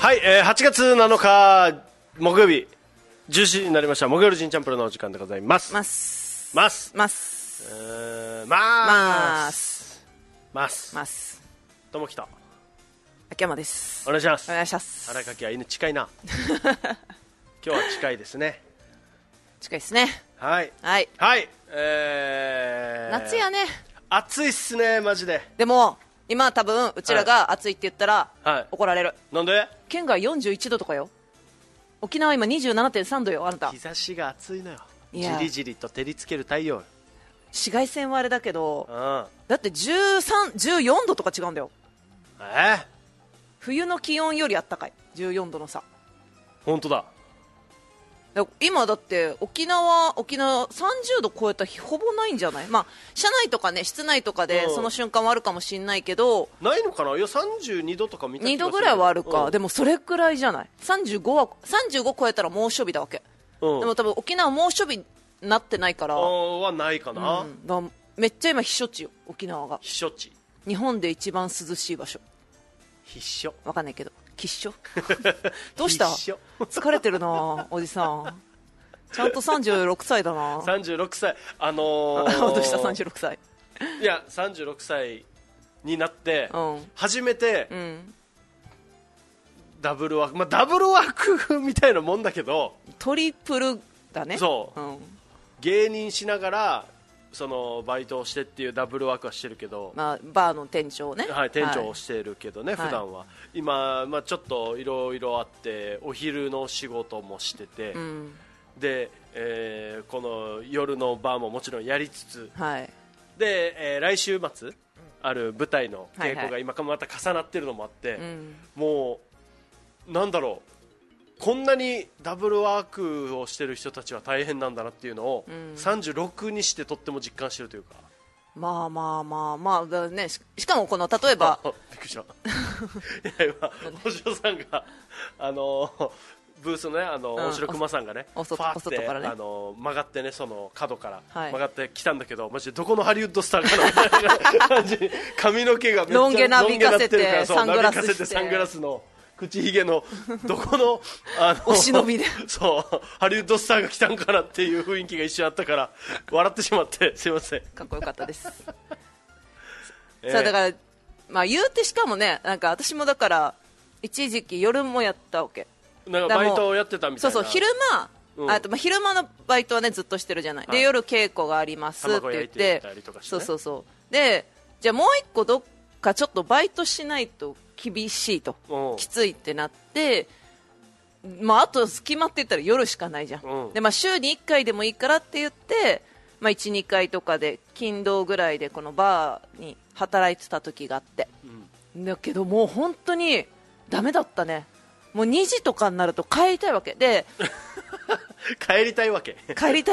はい、8月7日木曜日10時になりました。木曜日ジンチャンプルのお時間でございます。ともきと秋山です。 お願いします。 お願いします。 荒垣は犬近いな今日は近いですね。 近いですね。 はいはい、夏やね。 暑いっすねマジで。 でも今多分うちらが暑いって言ったら、怒られる。 なんで？ 県外41度とかよ。沖縄今 27.3 度よ。あなた日差しが暑いのよ。じりじりと照りつける太陽。 紫外線はあれだけど、だって13、14度とか違うんだよ。冬の気温よりあったかい。14度の差。 本当だ。 今だって沖縄30度超えた日ほぼないんじゃない？まあ車内とかね、室内とかでその瞬間はあるかもしれないけど、 ないのかな。いや32度とか見た気がする。 2度ぐらいはあるか、でもそれくらいじゃない。35超えたら猛暑日だわけ、でも多分沖縄猛暑日になってないからはないかな、 めっちゃ今避暑地よ沖縄が。 避暑地、 日本で一番涼しい場所。 必勝わかんないけど吉祥どうした？疲れてるなおじさん。ちゃんと36歳だな。 36歳どうした36歳。 いや36歳になって、初めて、ダブルワーク、ダブルワークみたいなもんだけどトリプルだね。 そう、芸人しながらそのバイトをしてっていうダブルワークはしてるけど、 バーの店長ね。 はい、店長をしてるけどね、普段は。今、ちょっといろいろあってお昼の仕事もしてて、で、この夜のバーももちろんやりつつ、で、来週末ある舞台の稽古が今また重なってるのもあって、もうなんだろう、こんなにダブルワークをしてる人たちは大変なんだなっていうのを、36にしてとっても実感してるというか。 だね。しかもこの例えばびっくりしたいや今星野さんがブースのね、大城熊さんがね、ファーって曲がってね、その角から曲がってきたんだけど、マジでどこのハリウッドスターかなみたいな感じ。髪の毛がめっちゃロン毛なびかせてサングラスの口ひげのどこのお忍びでそうハリウッドスターが来たんかなっていう雰囲気が一瞬あったから笑ってしまってすいません。 かっこよかったですさあだから、言うてしかもね、なんか私もだから一時期夜もやったわけ。 なんかバイトをやってたみたいな。 そう昼間、昼間のバイトはねずっとしてるじゃない、で夜稽古がありますって言って、そうで、じゃあもう一個どっかちょっとバイトしないと厳しいと、きついってなって、あと決まっていったら夜しかないじゃん、で週に1回でもいいからって言って、1、2回とかで金土ぐらいでこのバーに働いてた時があって、だけどもう本当にダメだったね。もう2時とかになると帰りたいわけで帰りたいわけ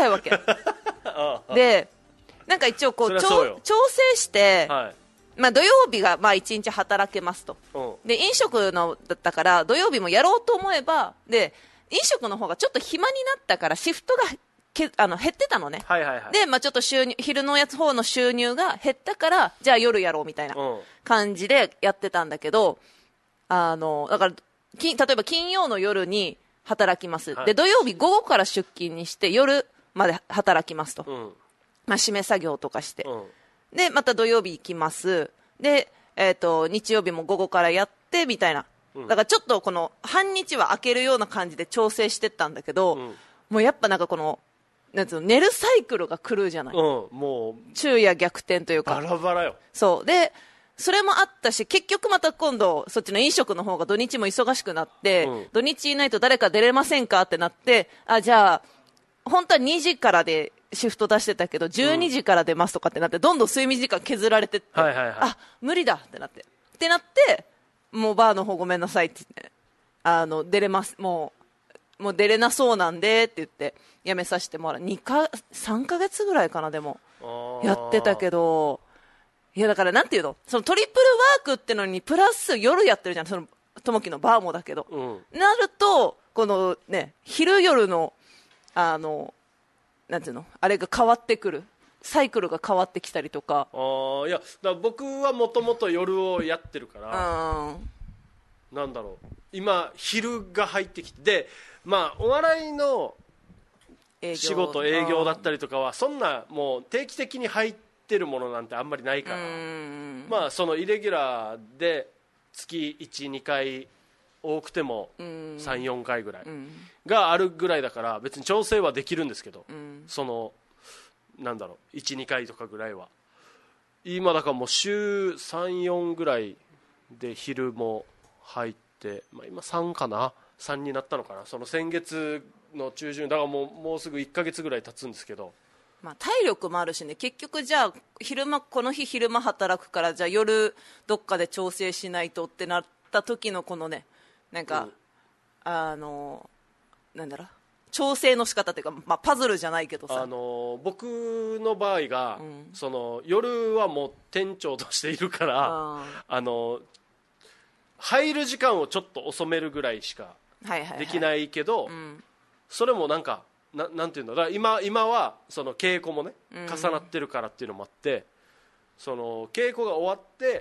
で、なんか一応こう調整して、土曜日が1日働けますと、で飲食のだったから土曜日もやろうと思えば、で飲食の方がちょっと暇になったからシフトが減ってたのね、で、ちょっと昼の方の収入が減ったから、じゃあ夜やろうみたいな感じでやってたんだけど、だから例えば金曜の夜に働きます、で土曜日午後から出勤にして夜まで働きますと、締め作業とかして、でまた土曜日行きます、で、日曜日も午後からやってみたいな、だからちょっとこの半日は空けるような感じで調整してったんだけど、もうやっぱなんかこのなんつうの、寝るサイクルが狂うじゃない、 もう昼夜逆転というかバラバラよ。 そうでそれもあったし、結局また今度そっちの飲食の方が土日も忙しくなって、土日いないと誰か出れませんかってなって、じゃあ本当は2時からでシフト出してたけど12時から出ますとかってなって、どんどん睡眠時間削られてって、無理だってなってもうバーの方ごめんなさいって言って、出れますもう出れなそうなんでって言って辞めさせてもらう。3ヶ月ぐらいかな、でもやってたけど、いやだからなんていうの、そのトリプルワークってのにプラス夜やってるじゃん、そのともきのバーもだけど、なるとこのね昼夜のなんていうの、あれが変わってくる、サイクルが変わってきたりとか。 いやだから僕はもともと夜をやってるから、 なんだろう、今昼が入ってきて、でまあお笑いの仕事営業だったりとかはそんなもう定期的に入ってるものなんてあんまりないから、まあそのイレギュラーで月 1,2 回多くても 3,4 回ぐらいがあるぐらいだから別に調整はできるんですけど、そのなんだろう 1,2 回とかぐらいは今だからもう週 3,4 ぐらいで昼も入って、まあ、今3かな、3になったのかな、その先月の中旬だからもうすぐ1ヶ月ぐらい経つんですけど、 まあ、体力もあるしね、結局じゃあこの日昼間働くからじゃあ夜どっかで調整しないとってなった時のこのね、なんか、なんだろう、調整の仕方っていうか、まあ、パズルじゃないけどさ、 僕の場合が、その夜はもう店長としているから入る時間をちょっと遅めるぐらいしかできないけど、それもなんかなんていうんだ、だから今はその稽古もね重なってるからっていうのもあって、その稽古が終わって、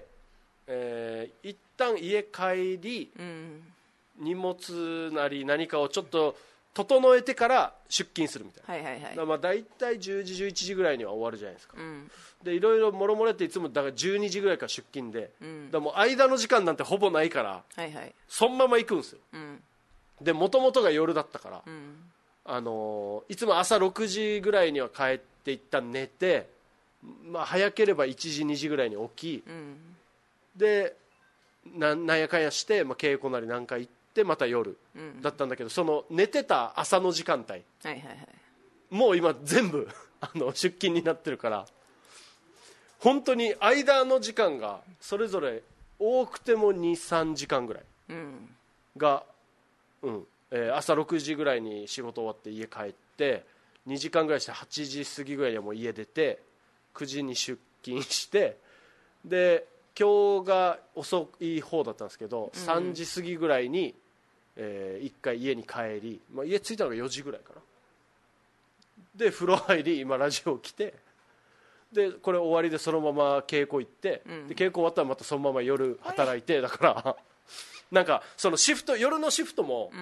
一旦家帰り、荷物なり何かをちょっと整えてから出勤するみたいな、まあ大体10時11時ぐらいには終わるじゃないですか、でいろいろもろもろっていつもだから12時ぐらいから出勤で、だからもう間の時間なんてほぼないから、そのまま行くんですよ、でもともとが夜だったから、いつも朝6時ぐらいには帰って一旦寝て、まあ、早ければ1時2時ぐらいに起き、でなんやかんやして、まあ、稽古なり何回行ってまた夜、だったんだけど、その寝てた朝の時間帯、もう今全部出勤になってるから、本当に間の時間がそれぞれ多くても 2,3 時間ぐらいが、朝6時ぐらいに仕事終わって家帰って2時間ぐらいして8時過ぎぐらいにはもう家出て9時に出勤して、で今日が遅い方だったんですけど、3時過ぎぐらいに、1回家に帰り、まあ、家着いたのが4時ぐらいかな、で風呂入り今ラジオ来て、でこれ終わりでそのまま稽古行って、で稽古終わったらまたそのまま夜働いて、だからなんかそのシフト、夜のシフトも、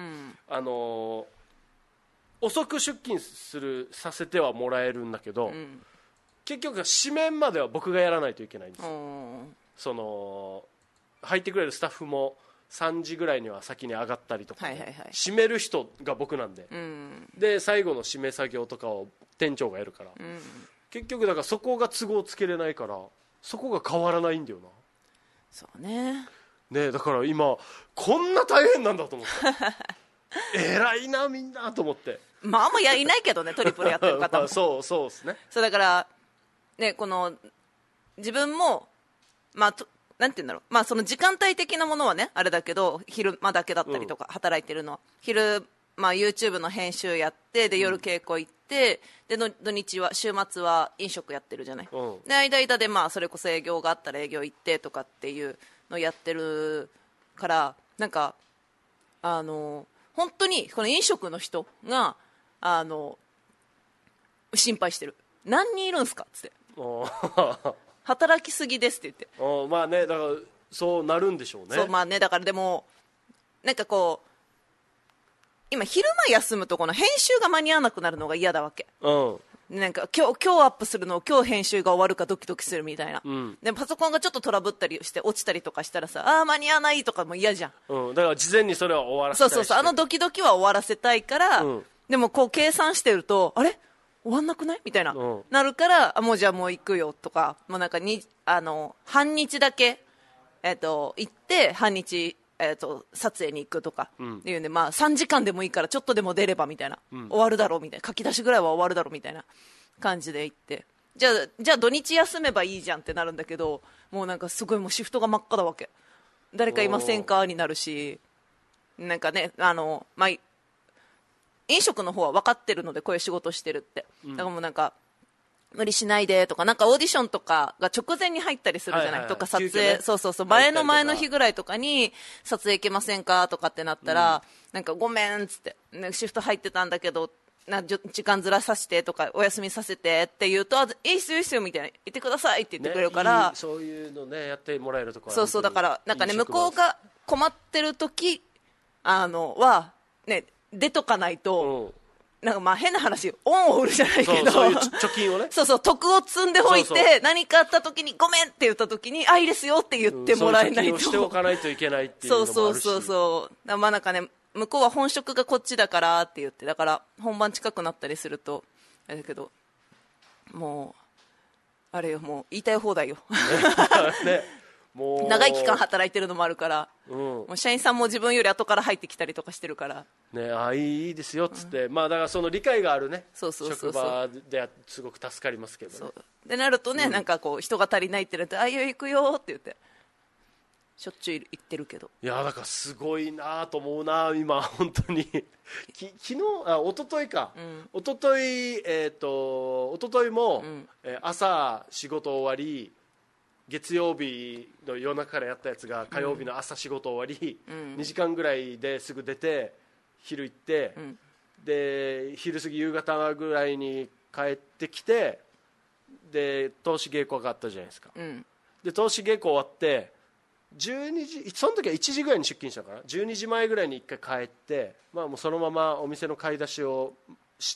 遅く出勤させてはもらえるんだけど、結局締めまでは僕がやらないといけないんですよ。その入ってくれるスタッフも3時ぐらいには先に上がったりとか、締める人が僕なんで、で最後の締め作業とかを店長がやるから、結局だからそこが都合つけれないからそこが変わらないんだよな。 そうね、 だから今こんな大変なんだと思って偉いなみんなと思って、 まああんまいないけどねトリプルやってる方もそうですね。 そうだからね、この自分もまあなんて言うんだろう、まあその時間帯的なものはねあれだけど、昼間だけだったりとか、働いてるのは昼、まあ YouTube の編集やって、で夜稽古行って、で土日は週末は飲食やってるじゃない、で間でまあそれこそ営業があったら営業行ってとかっていうのやってるから、なんか本当にこの飲食の人が心配してる。何人いるんすかっつって働きすぎですって言って、 まあね、だからそうなるんでしょうね。 そう、まあね、だからでもなんかこう今昼間休むとこの編集が間に合わなくなるのが嫌だわけ、なんか今日アップするのを今日編集が終わるかドキドキするみたいな、でパソコンがちょっとトラブったりして落ちたりとかしたらさ、間に合わないとかも嫌じゃん、だから事前にそれは終わらせたい。 そうドキドキは終わらせたいから、でもこう計算してるとあれ終わんなくないみたいな、なるからもうじゃあもう行くよとか、もうなんか半日だけ、行って半日、撮影に行くとかっていうんで、まあ3時間でもいいからちょっとでも出ればみたいな、終わるだろうみたいな、書き出しぐらいは終わるだろうみたいな感じで行って、じゃあ土日休めばいいじゃんってなるんだけど、もうなんかすごいもうシフトが真っ赤だわけ。誰かいませんかになるし、なんかねまあ飲食の方は分かってるのでこういう仕事してるって、だからもうなんか無理しないでとか、なんかオーディションとかが直前に入ったりするじゃない、とか撮影、ね、そう前の日ぐらいとかに撮影行けませんかとかってなったら、なんかごめんっつって、ね、シフト入ってたんだけど時間ずらさせてとかお休みさせてって言うと、いいっすよいいっすよみたいな、言ってくださいって言ってくれるから、 そういうのねやってもらえるところ、 そうだからなんかね、向こうが困ってる時はね出とかないと、なんかまあ変な話恩を売るじゃないけど、 そういう貯金をねそう徳を積んでおいて、そう何かあった時にごめんって言った時にいいですよって言ってもらえないと、 そういう貯金をしておかないといけないっていうのもあるし、 そうまあなんかね向こうは本職がこっちだからって言って、だから本番近くなったりするとあれだけど、もうあれよ、もう言いたい放題よね、もう長い期間働いてるのもあるから、もう社員さんも自分より後から入ってきたりとかしてるからね、いいですよっつって、まあだからその理解があるね、 職場ですごく助かりますけどね。 そうでなるとね、なんかこう人が足りないってなっていいよ行くよって言ってしょっちゅう言ってるけど、 いやだからすごいなと思うな今本当に昨日一昨日か、一昨日も、朝仕事終わり、月曜日の夜中からやったやつが火曜日の朝仕事終わり、2時間ぐらいですぐ出て昼行って、で昼過ぎ夕方ぐらいに帰ってきて、で通し稽古があったじゃないですか、で通し稽古終わって12時、その時は1時ぐらいに出勤したのかな、12時前ぐらいに1回帰って、まあ、もうそのままお店の買い出しをして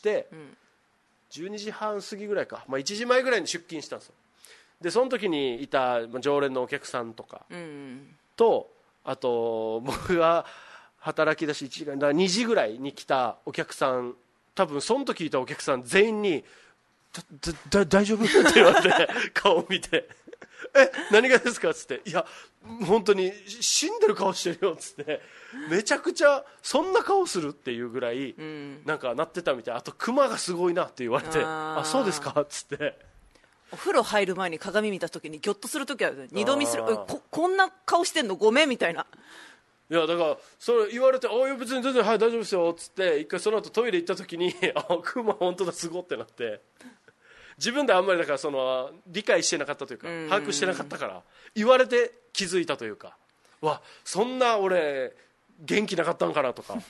、12時半過ぎぐらいか、まあ、1時前ぐらいに出勤したんですよ。でその時にいた常連のお客さんとかと、あと僕が働き出し1時間だ2時ぐらいに来たお客さん、多分その時いたお客さん全員に大丈夫って言われて顔を見て何がですかっつって、いや本当に死んでる顔してるよっつって、めちゃくちゃそんな顔するっていうぐらいなんかなってたみたい。あとクマがすごいなって言われて、あそうですかっつって、 お風呂入る前に鏡見た時にギョッとする時は二度見する、こんな顔してんのごめんみたいな。 いやだからそれ言われて、別に全然はい大丈夫ですよっつって、一回その後トイレ行った時にクマ本当だすごってなって、自分であんまりだからその理解してなかったというか、把握してなかったから言われて気づいたというか、わそんな俺元気なかったんかなとか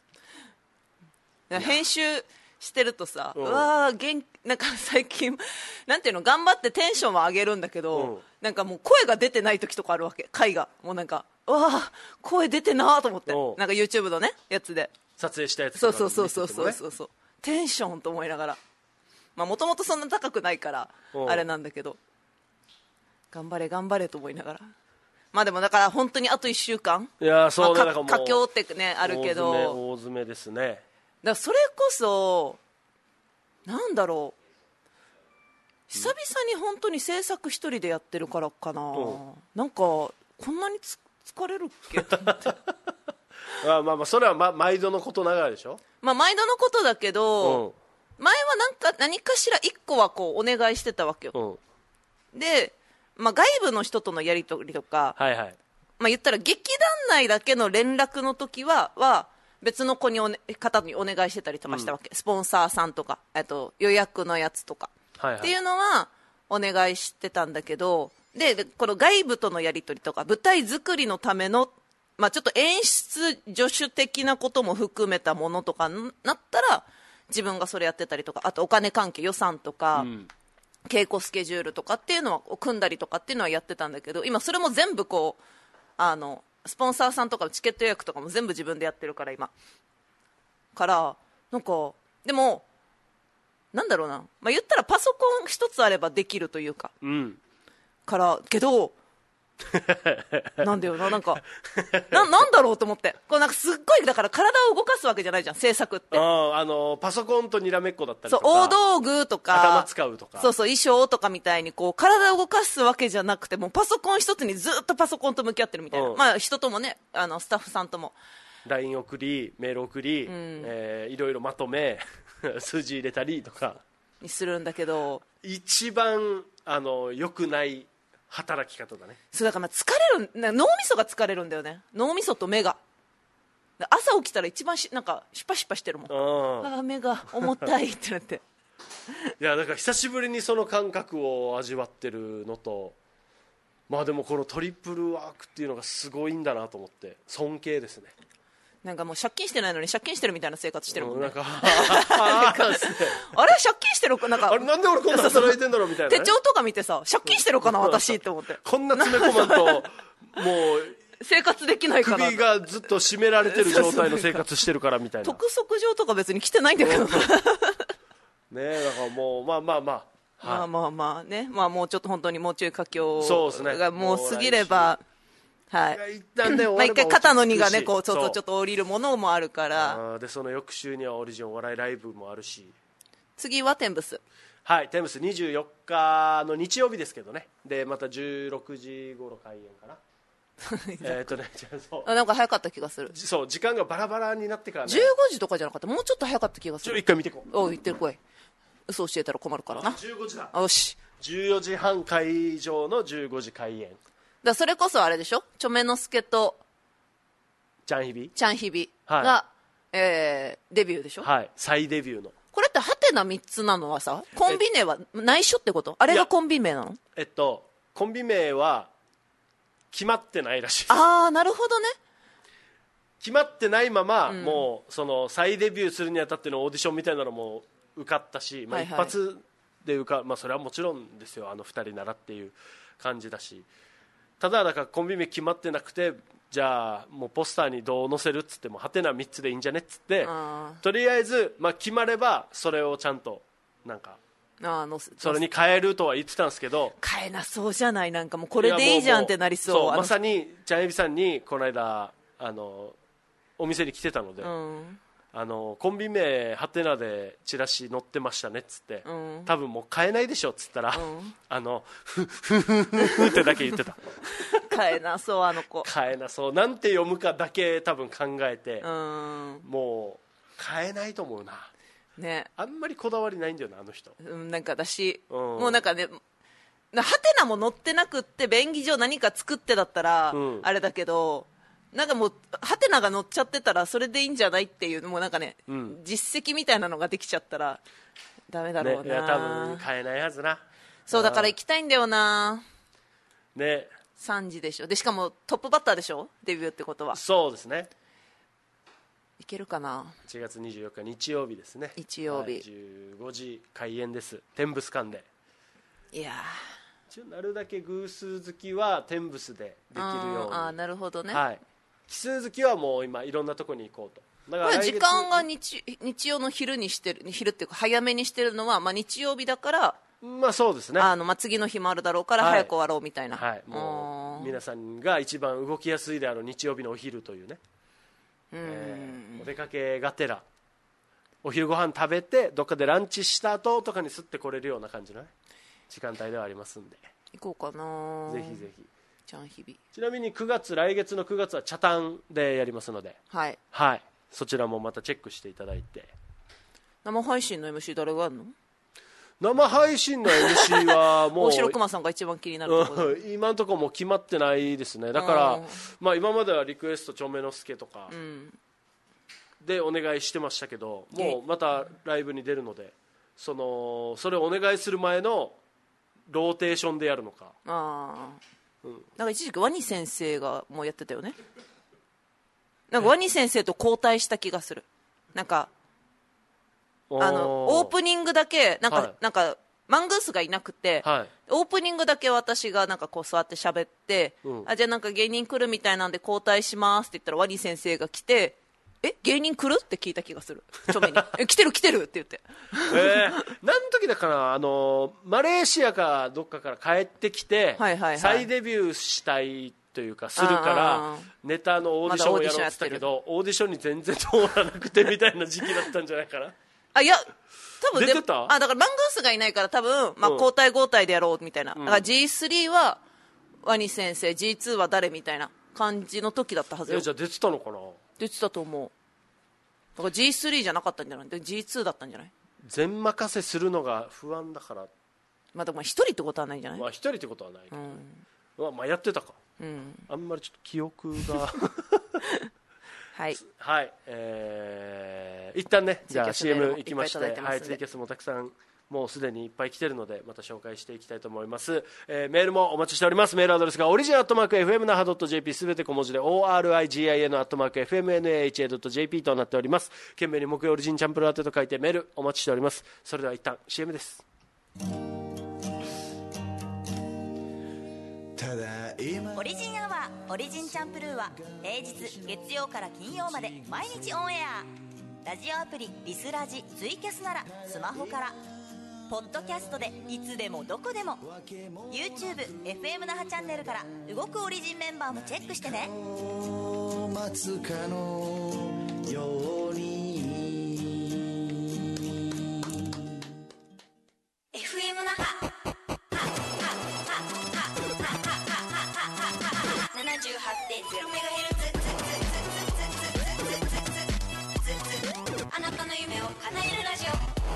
編集してるとさ、うわなんか最近なんていうの、頑張ってテンションは上げるんだけど、なんかもう声が出てない時とかあるわけ、回がもうなんかうわ声出てなと思って、なんか YouTube のねやつで撮影したやつとか、 そうテンションと思いながら、もともとそんな高くないからあれなんだけど、頑張れ頑張れと思いながら、まあでもだから本当にあと1週間、 いやそうね、 佳境ってねあるけど、 大詰めですね。 だからそれこそなんだろう、久々に本当に制作一人でやってるからかな、なんかこんなに疲れるっけと思ってまあそれは毎度のことながらでしょ。 毎度のことだけど、前は何かしら1個はこうお願いしてたわけよ、で、外部の人とのやり取りとか、言ったら劇団内だけの連絡の時は別の方にお願いしてたりとかしたわけ、スポンサーさんとか予約のやつとか、っていうのはお願いしてたんだけど、でこの外部とのやり取りとか舞台作りのための、ちょっと演出助手的なことも含めたものとかになったら自分がそれやってたりとか、あとお金関係予算とか、稽古スケジュールとかっていうのは組んだりとかっていうのはやってたんだけど、今それも全部こうスポンサーさんとかのチケット予約とかも全部自分でやってるから今からなんか、でもなんだろうな、言ったらパソコン一つあればできるというか、からけどなんだよな、なんかなんだろうと思って、こうなんかすっごいだから体を動かすわけじゃないじゃん制作って。 パソコンとにらめっこだったりとか、 大道具とか頭使うとか、 衣装とかみたいにこう体を動かすわけじゃなくて、もうパソコン一つにずっとパソコンと向き合ってるみたいな、人ともねスタッフさんとも LINE 送りメール送り、いろいろまとめ数字入れたりとかにするんだけど、 一番良くない働き方だね。 そうだから疲れる、脳みそが疲れるんだよね、脳みそと目が。朝起きたら一番なんかシュパシュパしてるもん、目が重たいってなっていやだから久しぶりにその感覚を味わってるのと、でもこのトリプルワークっていうのがすごいんだなと思って尊敬ですね。 なんかもう借金してないのに借金してるみたいな生活してるもんね、 なんかあれ借金してるなんか、 あれなんで俺こんな働いてんだろうみたいな、 手帳とか見てさ、借金してるかな私って思って、 こんな詰め込まんともう生活できないから首がずっと締められてる状態の生活してるからみたいな。 督促状とか別に来てないんだけどねえ、だからもうまあまあまあ、 はい、まあまあね、まあもうちょっと本当にもうちょい佳境ね、 がもう過ぎれば、はい、 一旦ね、 まあ一回肩の荷がねこうちょっと降りるものもあるから、 でその翌週にはオリジンお笑いライブもあるし、 次はテンブス、 はい、テンブス24日の日曜日ですけどね、でまた16時頃開演かななんか早かった気がする。 そう、時間がバラバラになってからね、 15時とかじゃなかった、もうちょっと早かった気がする。 一回見てこう。 おう、言ってる来い、嘘教えたら困るからな。 15時だ。 よし、 14時半会場の15時開演だ。それこそあれでしょ、チョメノスケとチャンヒビが、はい、デビューでしょ。 はい、再デビューの。 これってハテナ3つなのはさ、コンビ名は内緒ってこと？あれがコンビ名なの？ コンビ名は決まってないらしい。 ああ、なるほどね。 決まってないまま、もうその再デビューするにあたってのオーディションみたいなのも受かったし、まあ、一発でまあ、それはもちろんですよ、あの2人ならっていう感じだし、ただだからコンビ名決まってなくて、じゃあもうポスターにどう載せるっつってもハテナ3つでいいんじゃねっつって、とりあえず、まあ、決まればそれをちゃんとなんかそれに変えるとは言ってたんですけど、 変えなそうじゃない、なんかもうこれでいいじゃんってなりそう。 そう、まさにジャンエビさんにこの間お店に来てたので、コンビ名ハテナでチラシ載ってましたねっつって、多分もう変えないでしょっつったら、ふってだけ言ってた変えなそう、あの子変えなそう、なんて読むかだけ多分考えて、もう変えないと思うな、ね、あんまりこだわりないんだよな、あの人。 なんかだし、もうなんかね、ハテナも載ってなくって便宜上何か作ってだったら、あれだけど、なんかもうハテナが載っちゃってたらそれでいいんじゃないっていう、もうなんかね、実績みたいなのができちゃったらダメだろうな、ね、 いや多分変えないはずな。 そうだから行きたいんだよなね、 3時でしょ、でしかもトップバッターでしょ、デビューってことは。 そうですね、 いけるかな。 1月24日日曜日ですね、 日曜日、 はい、15時開演です、天ブス館で。 いやなるだけ偶数好きは天ブスでできるように。 あ、なるほどね、 はい、奇数好きはもう今いろんなとこに行こうと。だからこれ時間が日曜の昼にしてる、昼っていうか早めにしてるのは、まあ、日曜日だから、 まあそうですね、 まあ、次の日もあるだろうから早く終わろうみたいな、 はい、もう皆さんが一番動きやすいであろう日曜日のお昼というね、お出かけがてらお昼ご飯食べてどっかでランチした後とかにすってこれるような感じのね時間帯ではありますんで、 行こうかな、 ぜひぜひ。 ちなみに来月の9月は茶炭でやりますので、 はい、 はい、そちらもまたチェックしていただいて。 生配信の MC 誰がやるの？ 生配信の MC はもう大城熊さんが一番気になるところ今のところも決まってないですね。だから、まあ、今まではリクエストちょめのすけとかでお願いしてましたけど、もうまたライブに出るので、それをお願いする前のローテーションでやるのか。 なんか一時期ワニ先生がもうやってたよね。なんかワニ先生と交代した気がする。なんかオープニングだけなんかマングースがいなくて、オープニングだけ私がなんかこう座って喋って、じゃあなんか芸人来るみたいなんで交代しますって言ったらワニ先生が来て、芸人来るって聞いた気がする、ちょめに来てるって言って何の時だかな、マレーシアかどっかから帰ってきて、再デビューしたいというかするからネタのオーディションをやろうって言ったけど、オーディションに全然通らなくてみたいな時期だったんじゃないかな。 いや多分出てた？ だからマングースがいないから多分、まあ、交代交代でやろうみたいな、だから G3 はワニ先生 G2 は誰みたいな感じの時だったはずよ。 じゃあ出てたのかな。 出てたと思う。だから G3 じゃなかったんじゃない？ G2 だったんじゃない？ 全任せするのが不安だから。 まあでも一人ってことはないんじゃない？ まあ一人ってことはないけど、まあやってたか、あんまりちょっと記憶がはい、はい、一旦ね、じゃあ CM 行きまして、はい、ツイキャスもたくさんもうすでにいっぱい来てるのでまた紹介していきたいと思います。メールもお待ちしております。メールアドレスがorigin@fmnaha.jp すべて小文字で origin@fmnaha.jp となっております。懸命に木曜オリジンチャンプル宛てと書いてメールお待ちしております。それでは一旦 CM です。 オリジンアワーオリジンチャンプルーは平日月曜から金曜まで毎日オンエア。ラジオアプリリスラジツイキャスならスマホから、ポッドキャストでいつでもどこでも YouTube、FM 那覇チャンネルから動くオリジンメンバーもチェックしてね。 待つかのように FM 那覇 78.0MHz あなたの夢を叶えるラジオ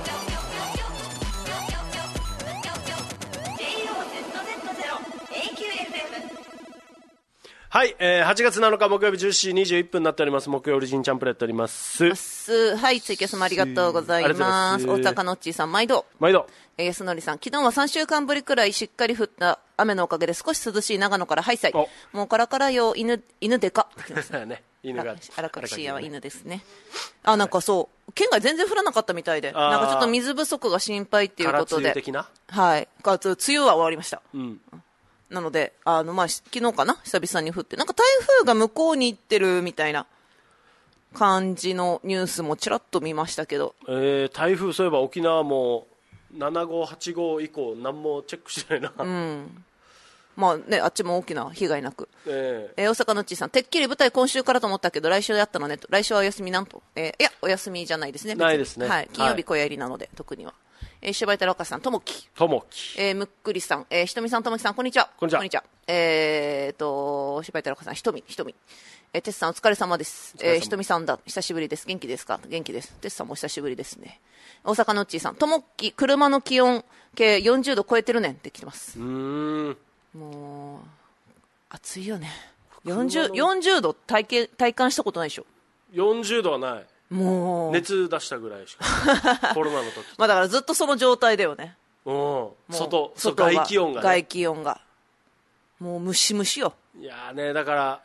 はい、8月7日木曜日10時21分になっております。木曜オリジンチャンプルやっております。 はい、ツイキャスもありがとうございます。大阪のっちーさん、毎度。安則さん、昨日は3週間ぶりくらいしっかり降った雨のおかげで少し涼しい長野からハイサイ。もうカラカラよ、犬でか。 ね、犬が。 荒川シーヤは犬ですね。あ、なんかそう、県外全然降らなかったみたいで、なんかちょっと水不足が心配っていうことで。 空梅雨的な？ はい。梅雨は終わりました。 うん。 なので、まあ、昨日かな久々に降って、なんか台風が向こうに行ってるみたいな感じのニュースもちらっと見ましたけど。 台風、そういえば沖縄も7号、8号以降何もチェックしてないな。 うん。まあね、あっちも大きな被害なく。大阪のっちーさん、てっきり舞台今週からと思ったけど、来週やったのねと。来週はお休みなんと。いや、お休みじゃないですね。 ないですね。 はい。金曜日小屋入りなので、特には。芝居太郎かさん、ともき。むっくりさん、ひとみさん、ともきさん、こんにちは。 こんにちは。 芝居太郎かさん、ひとみ。てつさん、お疲れ様です。ひとみさんだ。久しぶりです。元気ですか？元気です。てつさんも久しぶりですね。大阪のっちーさん、ともき、車の気温計40度超えてるねんって来てます。もう、暑いよね。40度体感したことないでしょ。 40度はない。 もう熱出したぐらいしかコロナの時まあだからずっとその状態だよね。 外外気温がね、 外気温がもうムシムシよ。 いやね、だから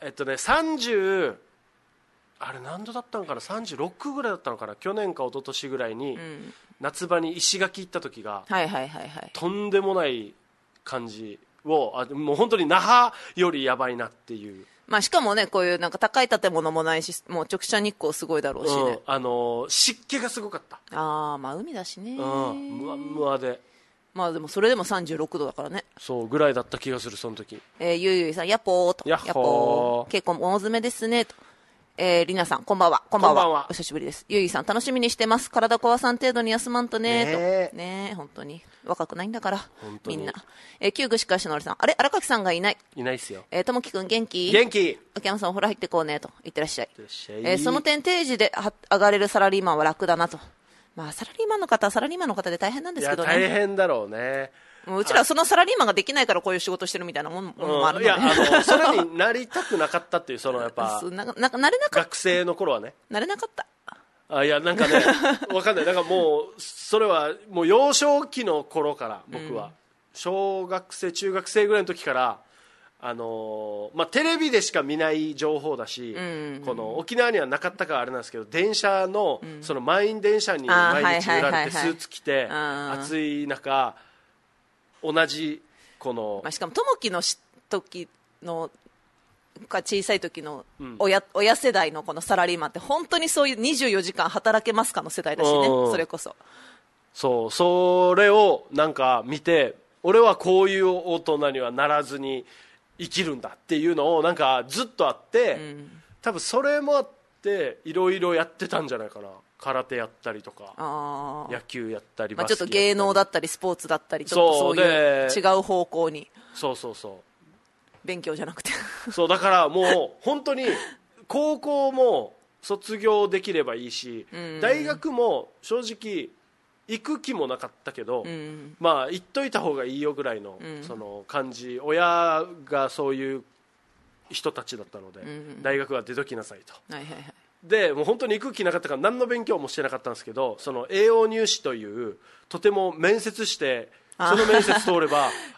30あれ何度だったのかな、36ぐらいだったのかな、去年か一昨年ぐらいに、夏場に石垣行った時が、とんでもない感じを、もう本当に那覇よりやばいなっていう。 まあ、しかもね、こういうなんか高い建物もないし、もう直射日光すごいだろうしね。 湿気がすごかった。 まあ海だしね。 むわむわで。 まあでもそれでも36度だからね。 そうぐらいだった気がする、その時。 ゆいさん、やっぽーと。 やっほー。 結構大詰めですね、と。りなさん、こんばんは。こんばんは。お久しぶりです。ゆいさん、楽しみにしてます。体壊さん程度に休まんとね、と。ねえ、本当に。若くないんだから、みんな。旧具しかしのりさん、あれ荒垣さんがいない。 いないっすよ。 ともきくん元気？秋山さん、お風呂入ってこうね、と。いってらっしゃい。その点、定時で上がれるサラリーマンは楽だなと。まあ、サラリーマンの方はサラリーマンの方で大変なんですけどね。 いや、大変だろうね。 うちらはそのサラリーマンができないからこういう仕事してるみたいなものもあるので、 いや、それになりたくなかったっていう、そのやっぱなれなかった。 学生の頃はね、 なれなかった。 いや、なんかね、わかんない。なんかもうそれはもう幼少期の頃から、僕は小学生中学生ぐらいの時から、まあ、テレビでしか見ない情報だし、この沖縄にはなかったからあれなんですけど、電車の、その満員電車に毎日揺られてスーツ着て、暑い中同じこの、 まあ、しかも友樹の時の小さい時の親世代のこのサラリーマンって本当にそういう24時間働けますかの世代だしね、それこそ。 そうそれをなんか見て、俺はこういう大人にはならずに生きるんだっていうのをなんかずっとあって、多分それもあっていろいろやってたんじゃないかな。空手やったりとか、野球やったり、 まあ、ちょっと芸能だったりスポーツだったり、ちょっとそういう違う方向に。 そう勉強じゃなくてそうだからもう本当に高校も卒業できればいいし、大学も正直行く気もなかったけど、まあ行っといた方がいいよぐらいの、その感じ、親がそういう人たちだったので、大学は出ときなさいと、でもう本当に行く気なかったから何の勉強もしてなかったんですけど、その栄養入試というとても面接して、その面接通れば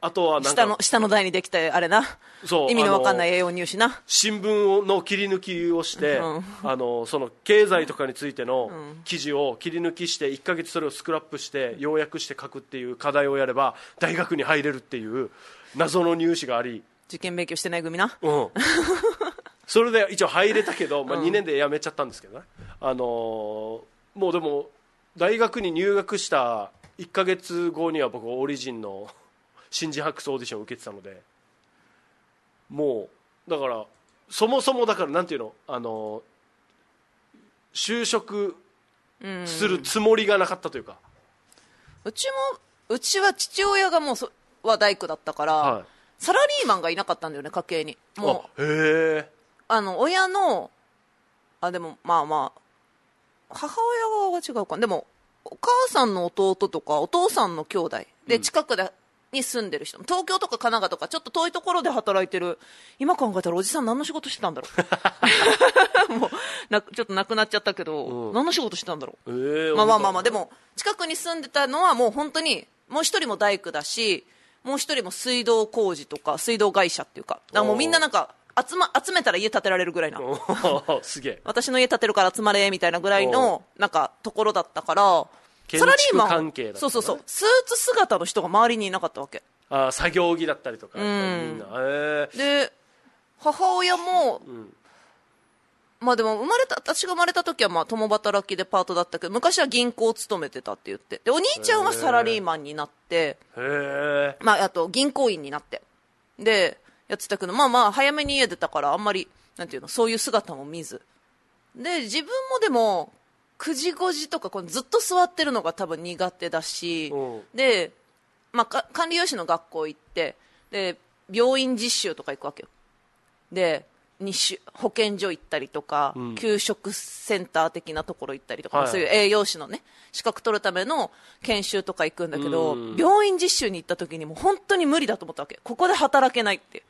あとはなんか下の台にできたあれな、そう意味の分かんない栄養入試な、 新聞の切り抜きをして、その経済とかについての記事を切り抜きして1ヶ月それをスクラップして要約して書くっていう課題をやれば大学に入れるっていう謎の入試があり、 受験勉強してない組な、 それで一応入れたけど、2年で辞めちゃったんですけどね、もうでも大学に入学した1ヶ月後には僕オリジンの新人発掘オーディションを受けてたので、もうだからそもそもだからなんていうの、就職するつもりがなかったというか、 うちは父親がもうは大工だったから、はい、サラリーマンがいなかったんだよね、家計に。もうへー、親のでもまあ母親は違うか、でもお母さんの弟とかお父さんの兄弟で近くに住んでる人、東京とか神奈川とかちょっと遠いところで働いてる、今考えたらおじさん何の仕事してたんだろうもうちょっと亡くなっちゃったけど、何の仕事してたんだろう、まあでも近くに住んでたのはもう本当にもう一人も大工だし、もう一人も水道工事とか水道会社っていうか、もうみんななんか集めたら家建てられるぐらいなすげえ、 私の家建てるから集まれみたいなぐらいのなんかところだったから、サラリーマン、そうスーツ姿の人が周りにいなかったわけ。 作業着だったりとか、みんな。 で母親も、まあでも私が生まれた時はまあ共働きでパートだったけど、昔は銀行を勤めてたって言って、でお兄ちゃんはサラリーマンになって、まああと銀行員になってでやってたけど、まあ早めに家出たからあんまりなんていうの、そういう姿も見ずで、自分もでも9時5時とかずっと座ってるのが多分苦手だし、で、まあ、管理栄養士の学校行ってで病院実習とか行くわけよ。で保健所行ったりとか、給食センター的なところ行ったりとか、そういう栄養士のね資格取るための研修とか行くんだけど、病院実習に行った時にもう本当に無理だと思ったわけ。ここで働けないっていう、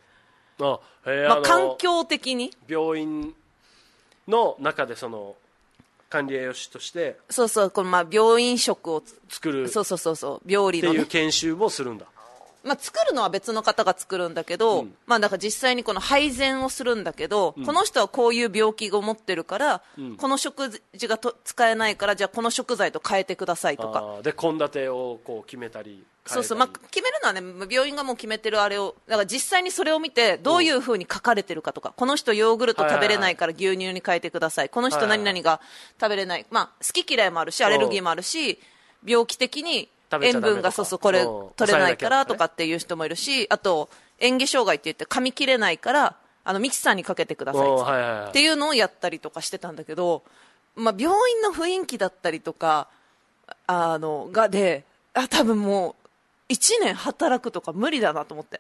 まあ、環境的に病院の中でその管理栄養士としてこのまあ病院食を作る料理の、 っていう研修もするんだ。 まあ、作るのは別の方が作るんだけど、まあ、だから実際にこの配膳をするんだけど、この人はこういう病気を持ってるから、この食事が使えないから、じゃあこの食材と変えてくださいとかで献立をこう決めたりまあ、決めるのはね病院がもう決めてるあれを、だから実際にそれを見てどういう風に書かれてるかとか、この人ヨーグルト食べれないから牛乳に変えてください、この人何々が食べれない、まあ、好き嫌いもあるしアレルギーもあるし、病気的に塩分がこれ取れないからとかっていう人もいるし、あと嚥下障害って言って噛み切れないからミキサーにかけてくださいっていうのをやったりとかしてたんだけど、まあ、病院の雰囲気だったりとかで多分もう1年働くとか無理だなと思って、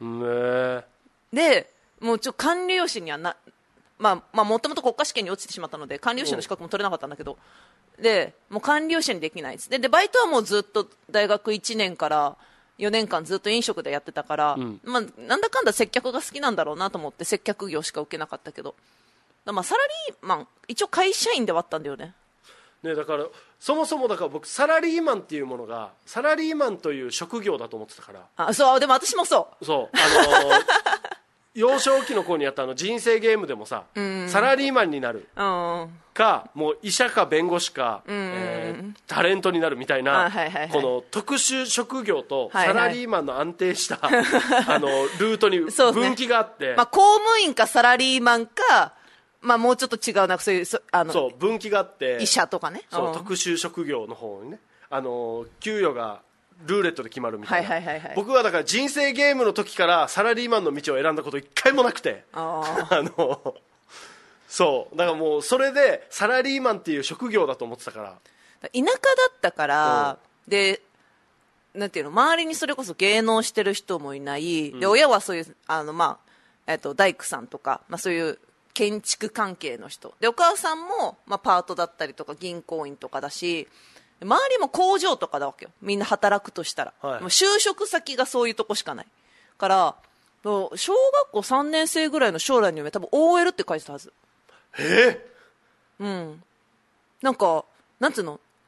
でもう管理栄養士にはまあもともと国家試験に落ちてしまったので管理栄養士の資格も取れなかったんだけど、でもう管理栄養士にできないです。でバイトはもうずっと大学1年から4年間ずっと飲食でやってたから、まあ、なんだかんだ接客が好きなんだろうなと思って接客業しか受けなかったけど、まあ、サラリーマン一応会社員ではあったんだよね。 だからそもそもだから僕サラリーマンっていうものがサラリーマンという職業だと思ってたから。 でも私もそう幼少期の頃にやった人生ゲームでもさ、サラリーマンになるかもう医者か弁護士か、タレントになるみたいな、この特殊職業とサラリーマンの安定した、ルートに分岐があって、 まあ、公務員かサラリーマンか、まあ、もうちょっと違うな、そういう分岐があって、 医者とかね、 特殊職業の方にね、給与がルーレットで決まるみたいな、僕はだから人生ゲームの時からサラリーマンの道を選んだこと一回もなくて、そうだからもうそれでサラリーマンっていう職業だと思ってたから、 田舎だったから、でなんていうの、周りにそれこそ芸能してる人もいない、で親はそういうまあ大工さんとか、まあ、そういう建築関係の人で、お母さんも、まあ、パートだったりとか銀行員とかだし、周りも工場とかだわけよ、みんな働くとしたら、もう就職先がそういうとこしかないから小学校3年生ぐらいの将来の夢多分 OL って書いてたはず。なんかなんつうの、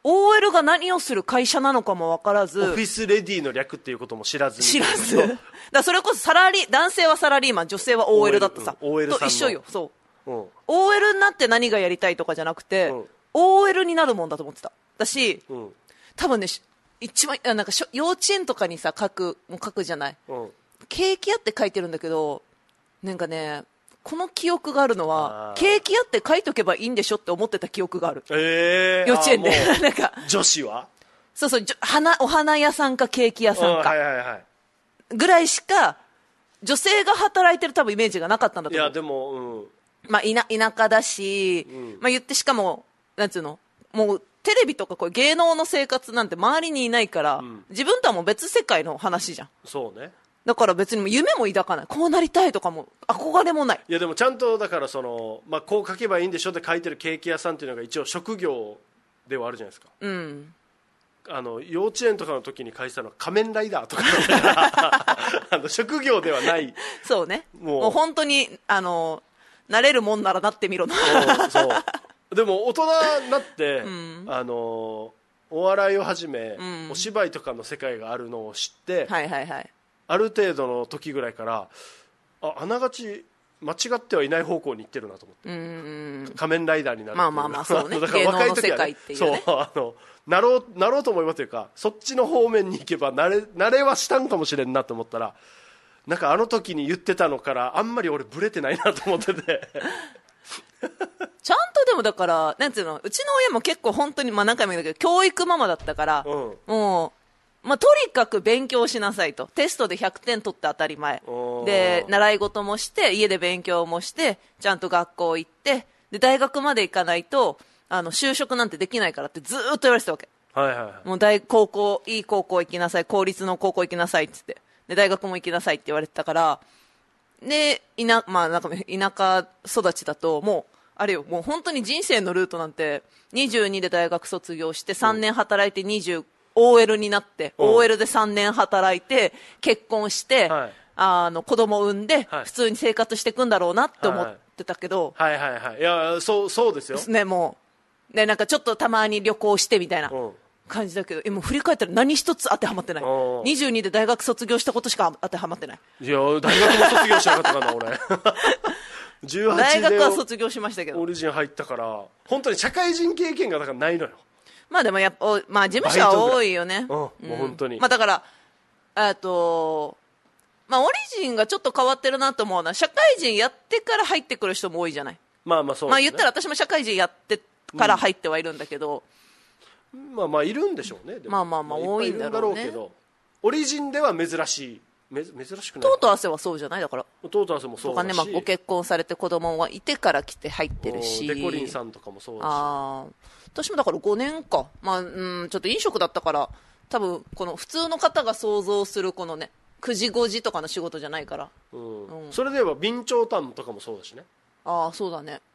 OL が何をする会社なのかも分からず、 オフィスレディの略っていうことも知らずだからそれこそ男性はサラリーマン、女性は OL だったさ、 OL と一緒よ。そう、 うん、 OL になって何がやりたいとかじゃなくて、OL になるもんだと思ってた。だし、多分ね、一番なんか幼稚園とかにさ書くじゃない、ケーキ屋って書いてるんだけど、なんかね、この記憶があるのは、ケーキ屋って書いとけばいいんでしょって思ってた記憶がある。幼稚園で。なんか、 女子はそうそう、お花屋さんかケーキ屋さんか。ぐらいしか、女性が働いてる多分イメージがなかったんだと思う。 いや、でも、 まあ、田舎だし、まあ言ってしかも、なんつうの、もう、テレビとかこう芸能の生活なんて周りにいないから、自分とはもう別世界の話じゃん。 そうね。 だから別に夢も抱かない、こうなりたいとかも憧れもない。 いやでもちゃんとだからまあ、こう書けばいいんでしょって書いてるケーキ屋さんっていうのが一応職業ではあるじゃないですか。幼稚園とかの時に書いてたのは仮面ライダーとかだから職業ではない。 そうね、もう本当になれるもんならなってみろな。 そうでも大人になって、お笑いをはじめ、お芝居とかの世界があるのを知って、ある程度の時ぐらいからあながち間違ってはいない方向に行ってるなと思って、仮面ライダーになる。 まあそうね。だから若い時は、ね、 そうなろうと思いますというか、そっちの方面に行けばなれはしたんかもしれんなと思ったら、なんかあの時に言ってたのからあんまり俺ブレてないなと思っててちゃんとでもだからなんていうの、うちの親も結構本当に、まあ何回も言うんだけど教育ママだったから、もうまあ、とにかく勉強しなさいと、テストで100点取って当たり前で、習い事もして家で勉強もしてちゃんと学校行って、で大学まで行かないと就職なんてできないからってずーっと言われてたわけ。もういい高校行きなさい、公立の高校行きなさいって言って、で大学も行きなさいって言われてたから、でまあ、なんか田舎育ちだともうあれよ、もう本当に人生のルートなんて22で大学卒業して3年働いてOL になって、OL で3年働いて結婚して、子供を産んで、普通に生活していくんだろうなって思ってたけど、 いやそうですよね。もうでなんかちょっとたまに旅行してみたいな感じだけど、もう振り返ったら何一つ当てはまってない。22で大学卒業したことしか当てはまってない。 いや大学も卒業しなかったかな俺18 大学は卒業しましたけど、 オリジン入ったから本当に社会人経験がだからないのよ。 まあでもやっぱ、まあ事務所は多いよね。 もう本当に。 まあだから、まあオリジンがちょっと変わってるなと思うのは、社会人やってから入ってくる人も多いじゃない。 まあそうですね。 まあ言ったら私も社会人やってから入ってはいるんだけど。 まあいるんでしょうね。 まあ多いんだろうね。 オリジンでは珍しくない。 トートアセはそうじゃないだから。 トートアセもそうだし。 とかね、まあご結婚されて子供がいてから来て入ってるし。 デコリンさんとかもそうだし。 私もだから5年か、まあちょっと飲食だったから多分この普通の方が想像するこのね9時5時とかの仕事じゃないから、 それで言えば備長炭とかもそうだしね。 そうだね。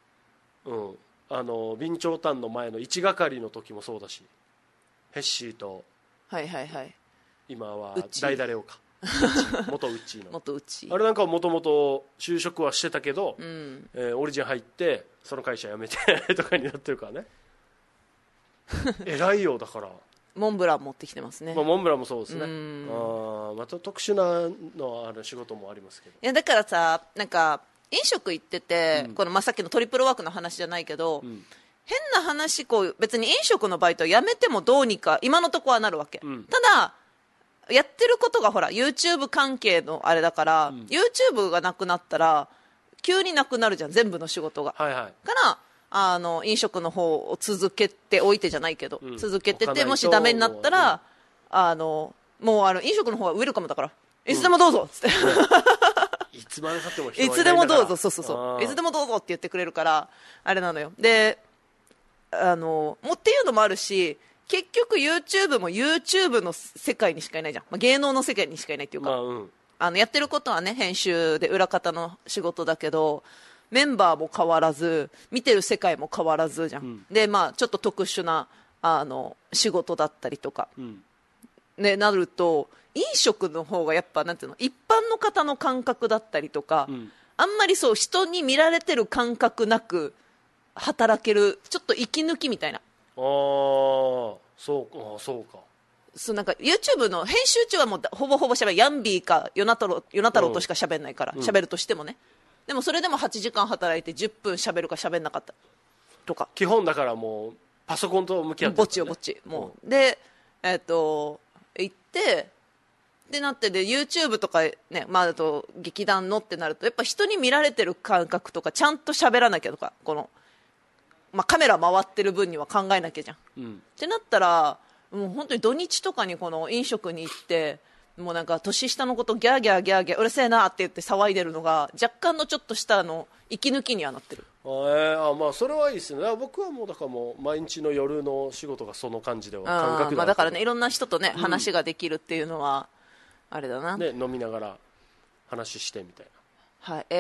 備長炭の前の1係の時もそうだし、ヘッシーと今はダイダレオか元ウッチーの元ウッチー、 あれなんかもともと就職はしてたけど、オリジン入ってその会社辞めてとかになってるからね偉いよ。だからモンブラン持ってきてますね。 モンブランもそうですね。また特殊なの仕事もありますけど。 いやだからさ、なんか飲食行ってて、このさっきのトリプルワークの話じゃないけど、変な話別に飲食のバイト辞めてもどうにか今のとこはなるわけ、ただやってることがほら YouTube 関係のあれだから、YouTube がなくなったら急になくなるじゃん、全部の仕事が。から飲食の方を続けておいてじゃないけど、続けててもしダメになったら、もう飲食の方はウェルカムだからいつでもどうぞっつって、 いつまで経っても人いつでもどうぞ、そういつでもどうぞって言ってくれるからあれなのよ。でもっていうのもあるし、結局 YouTube も YouTube の世界にしかいないじゃん、芸能の世界にしかいないっていうか、やってることはね編集で裏方の仕事だけど、メンバーも変わらず見てる世界も変わらずじゃん、でまあちょっと特殊な仕事だったりとか、なると飲食の方がやっぱなんていうの、一般の方の感覚だったりとか、あんまりそう人に見られてる感覚なく働ける、ちょっと息抜きみたいなそうか。 そうなんか YouTube の編集中はもうほぼほぼ喋る。ヤンビーかヨナ太郎としか喋んないから喋るとしてもね。でもそれでも8時間働いて10分喋るか喋んなかったとか。 基本だからもうパソコンと向き合って、 ぼちよぼちもう、で行ってでなってで YouTube とかね、まあ、あと劇団のってなるとやっぱ人に見られてる感覚とかちゃんと喋らなきゃとかこの、まあ、カメラ回ってる分には考えなきゃじゃん、ってなったらもう本当に土日とかにこの飲食に行ってもうなんか年下のことギャーギャーギャーギャーうるせえなって言って騒いでるのが若干のちょっとした息抜きにはなってる。 まあそれはいいですね。僕はもうだからもう毎日の夜の仕事がその感じでは感覚で、 まあ、だからねいろんな人とね話ができるっていうのはあれだな、 ね、飲みながら話してみたいな。 はい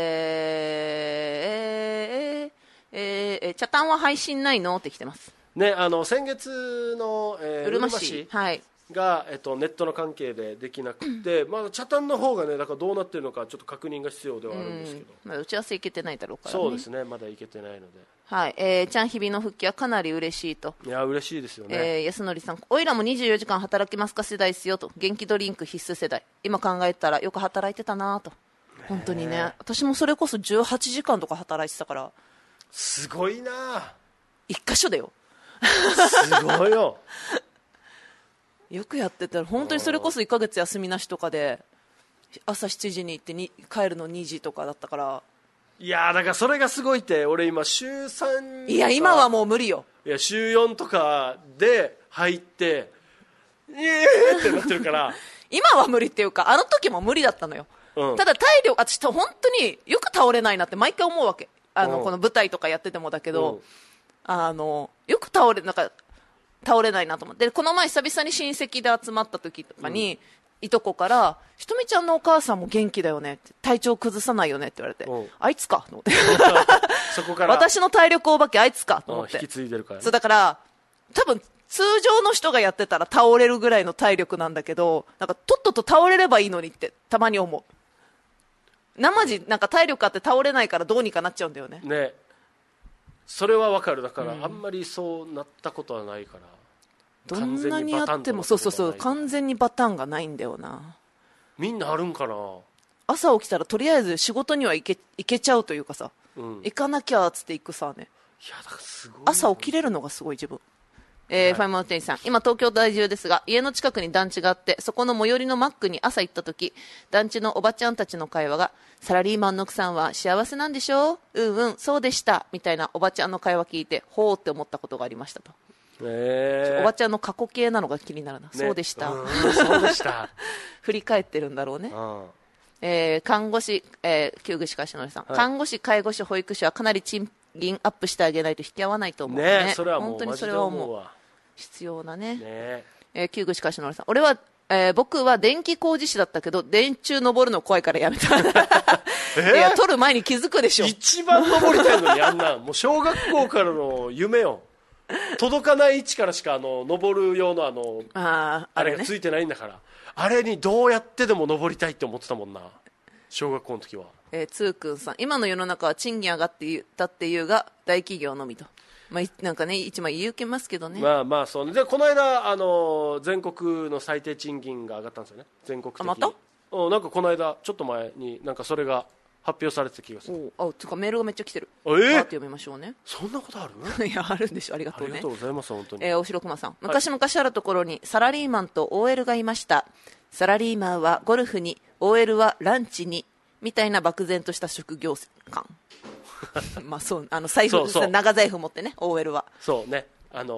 茶炭は配信ないのって来てますね。先月の、 うるま市が、ネットの関係でできなくて、まあ、茶炭の方がねだからどうなってるのかちょっと確認が必要ではあるんですけど、 まあ、打ち合わせいけてないだろうからね。 そうですね、まだいけてないので、 はい、ちゃん日々の復帰はかなり嬉しいと。 いや嬉しいですよね。 安則さん、おいらも24時間働きますか世代ですよと。元気ドリンク必須世代。今考えたらよく働いてたなと。本当にね、私もそれこそ18時間とか働いてたから。 すごいな。 一箇所だよ。 すごいよ。 よくやってたら本当にそれこそ1ヶ月休みなしとかで朝7時に行って帰るの2時とかだったから。 いやだからそれがすごいって。俺今週3、 いや今はもう無理よ。 いや週4とかで入ってってなってるから今は無理っていうかあの時も無理だったのよ、ただ体力私本当によく倒れないなって毎回思うわけ。この舞台とかやっててもだけど、よく倒れないなと思って。でこの前久々に親戚で集まった時とかに、いとこからひとみちゃんのお母さんも元気だよねって体調崩さないよねって言われて、あいつかと思ってそこから私の体力お化けあいつかと思って引き継いでるから、ね、 そうだから多分通常の人がやってたら倒れるぐらいの体力なんだけどなんかとっとと倒れればいいのにってたまに思う。生地なんか体力あって倒れないからどうにかなっちゃうんだよね。 ね、それはわかる。だから、あんまりそうなったことはないから。 どんなにやってもそう完全にパターンがないんだよな。 みんなあるんかな。 朝起きたらとりあえず仕事には行けちゃうというかさ、行かなきゃっつって行くさね。 いやだからすごい朝起きれるのがすごい自分。ファイマウンテンさん、今東京在住ですが家の近くに団地があってそこの最寄りのマックに朝行った時団地のおばちゃんたちの会話がサラリーマンの奥さんは幸せなんでしょうそうでしたみたいなおばちゃんの会話聞いてほーって思ったことがありましたと。おばちゃんの過去形なのが気になるな、ね、そうでした、 そうでした振り返ってるんだろうね。看護師、旧具志かしのりさん、看護師介護士保育士はかなり賃金アップしてあげないと引き合わないと思う ね。 それはもう本当にそれは思う。必要なね。旧具志かしのりさん、俺は僕は電気工事士だったけど電柱登るの怖いからやめたいや取る前に気づくでしょ。 一番登りたいのにあんなもう小学校からの夢よ。届かない位置からしか登る用のあれがついてないんだから、あれにどうやってでも登りたいって思ってたもんな小学校の時は。 つーくんさん、今の世の中は賃金上がっていたっていうが大企業のみと。まあ、なんかね一枚言い受けますけどね。 まあまあそうね。でこの間全国の最低賃金が上がったんですよね、全国的に。 またなんかこの間ちょっと前になんかそれが発表されてた気がする。 つかメールがめっちゃ来てる。読みましょうね。 そんなことあるいやあるんでしょ。ありがとうね。 ありがとうございます本当に。 大城熊さん、昔々あるところにサラリーマンと OL がいました。サラリーマンはゴルフに OL はランチにみたいな漠然とした職業感まあそう財布長財布持ってね OL はそうね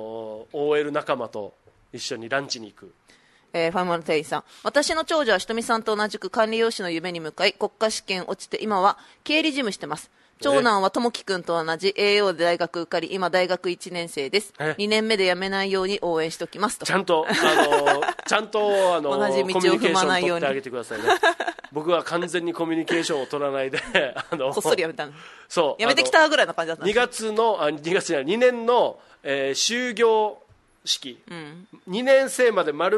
OL 仲間と一緒にランチに行く。 ファンマルテイさん、私の長女はひとみさんと同じく管理用士の夢に向かい国家試験落ちて今は経理事務してます。長男はともきくんと同じ AO で大学受かり今大学1年生です。2年目で辞めないように応援しておきますと。 ちゃんとちゃんと同じ道を踏まないようにコミュニケーション取ってあげてくださいね僕は完全にコミュニケーションを取らないでこっそり辞めたの。 そう辞めてきたぐらいの感じだったんです。 2月じゃない2年の、終業式、2年生まで丸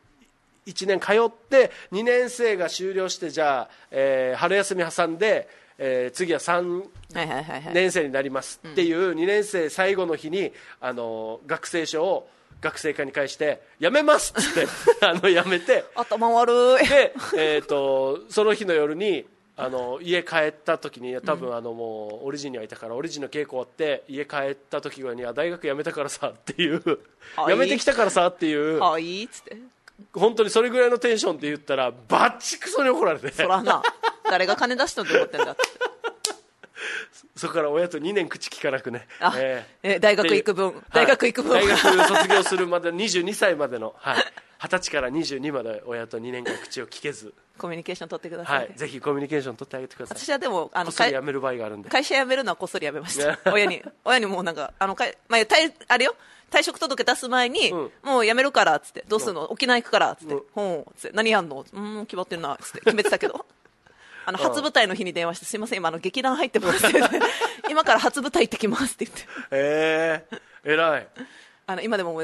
々1年通って2年生が終了してじゃあ、春休み挟んで、 次は3年生になりますっていう2年生最後の日に学生証を学生課に返してやめますってやめて頭悪いで、その日の夜に家帰った時に多分もうオリジンにはいたからオリジンの稽古終わって家帰った時には大学辞めたからさっていう辞めてきたからさっていうはいっつって本当にそれぐらいのテンションで言ったらバッチクソに怒られてそらな誰が金出したと思ってんだってそこから親と2年口聞かなくね、 大学行く分、大学行く分大学卒業するまで22歳までの、はい、20歳から22まで親と2年間口を聞けずコミュニケーション取ってください、 はい、ぜひコミュニケーション取ってあげてください。 私はでもこっそり辞める場合があるんで会社辞めるのはこっそり辞めました親にもうなんかあれよ退職届出す前に、もう辞めるからっつってどうするの、沖縄行くからっつって、つって何やんの決まってるなっつって決めてたけど初舞台の日に電話してすいません今劇団入ってますって今から初舞台行ってきますって言って偉い今でも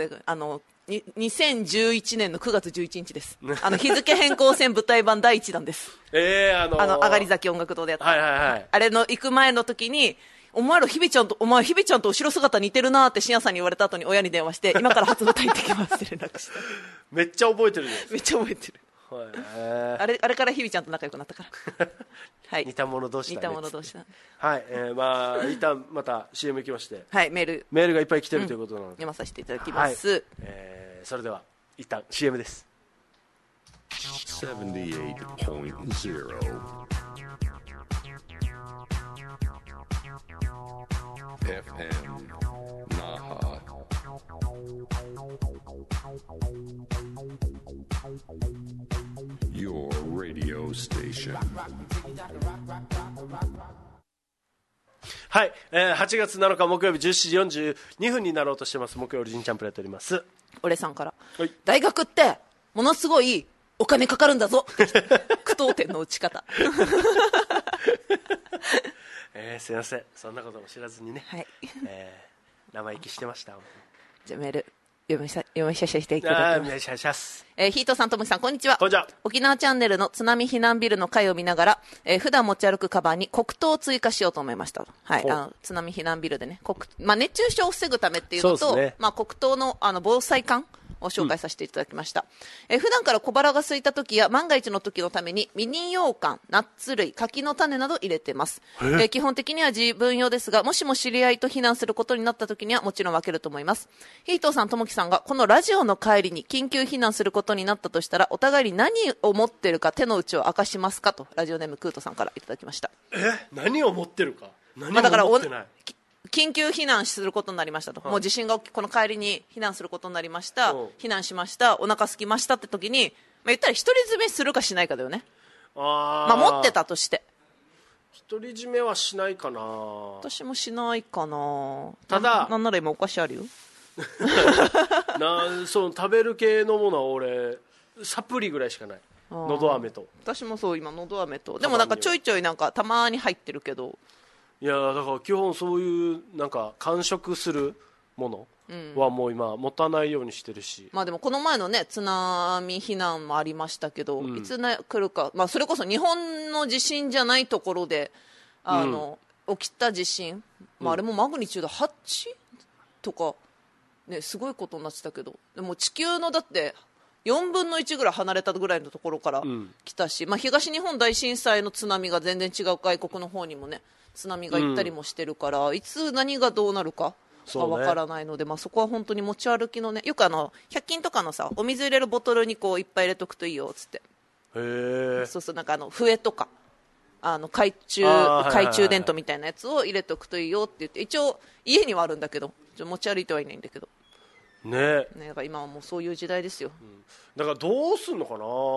2011年の9月11日です日付変更線舞台版第1弾です上がり崎音楽堂でやった、あれの行く前の時にお前日比ちゃんと後ろ姿似てるなって深夜さんに言われた後に親に電話して今から初舞台行ってきますって連絡しためっちゃ覚えてるねめっちゃ覚えてるあれから日比ちゃんと仲良くなったから、はい、 似た者同士だねはい、一旦また CM 行きまして、 はい、メールがいっぱい来てるということなので、 読まさせていただきます、はい、 それでは一旦 CM です。 78.0 FM Naha Your radio station はい、8月7日木曜日17時42分になろうとしてます。木曜オリジンチャンプルやっております。 俺さんから、 はい、 大学ってものすごいお金かかるんだぞ句読点の打ち方すいませんそんなことも知らずにね、 はい、 生意気してました。 じゃあメール読みさせていただきます。ヒートさんともきさんこんにちは。沖縄チャンネルの津波避難ビルの回を見ながら、普段持ち歩くカバンに黒糖を追加しようと思いました。はい、津波避難ビルでね熱中症を防ぐためっていうのと、ね、黒糖の防災缶を紹介させていただきました。普段から小腹が空いた時や万が一の時のためにミニ羊羹、ナッツ類、柿の種など入れてます。基本的には自分用ですが、もしも知り合いと避難することになった時にはもちろん分けると思います。ヒートさん、ともきさんがこのラジオの帰りに緊急避難することになったとしたら、お互いに何を持ってるか手の内を明かしますかとラジオネームクートさんからいただきました。 何を持ってるか何も持ってない。 緊急避難することになりましたと、もう地震が起きこの帰りに避難することになりました、避難しました、お腹空きましたって時に、言ったら独り占めするかしないかだよね。持ってたとして独り占めはしないかな。 私もしないかな。 ただなんなら今お菓子あるよそう食べる系のものは俺サプリぐらいしかない。のど飴と。 私もそう今のど飴と。でもなんかちょいちょいなんかたまに入ってるけど、 いやだから基本そういうなんか完食するものはもう今持たないようにしてるし、 でもこの前のね津波避難もありましたけど、いつ来るか、それこそ日本の地震じゃないところで起きた地震、あれもマグニチュード8とか、ね、すごいことになってたけど、でも地球のだって4分の1ぐらい離れたぐらいのところから来たし、東日本大震災の津波が全然違う外国の方にもね津波が行ったりもしてるから、いつ何がどうなるかがわからないので、そこは本当に持ち歩きのね、よく100均とかのさお水入れるボトルにこういっぱい入れとくといいよっつって、そうなんか笛とか懐中電灯みたいなやつを入れとくといいよって言って、一応家にはあるんだけど持ち歩いてはいないんだけどね、今はもうそういう時代ですよ、 だからどうすんのか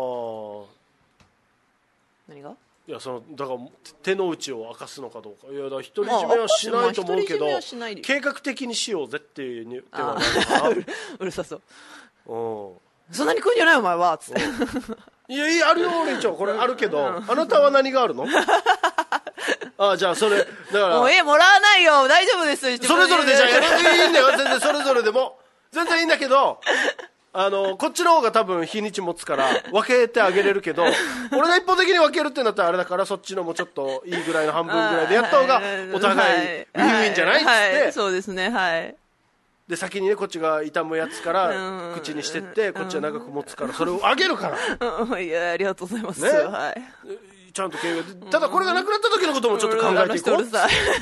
な。何がいやだから手の内を明かすのかどうか。いやだから独り占めはしないと思うけど、計画的にしようぜっていう手はないかなうるさそう、そんなに食うんじゃないお前はつっていやあるよ俺一応これあるけど、あなたは何があるのじゃあそれだからもうもらわないよ大丈夫です。 それぞれでじゃあいいんだよ全然それぞれでも全然いいんだけどこっちの方が多分日にち持つから分けてあげれるけど俺が一方的に分けるってなったらあれだから、そっちのもちょっといいぐらいの半分ぐらいでやった方がお互いウィンウィンじゃないっつって、 はい、そうですね、はい。 で先にねこっちが傷むやつから口にしてってこっちは長く持つからそれをあげるから、 いやありがとうございます、 ね、 はい、 ちゃんと経営ただこれがなくなった時のこともちょっと考えていこう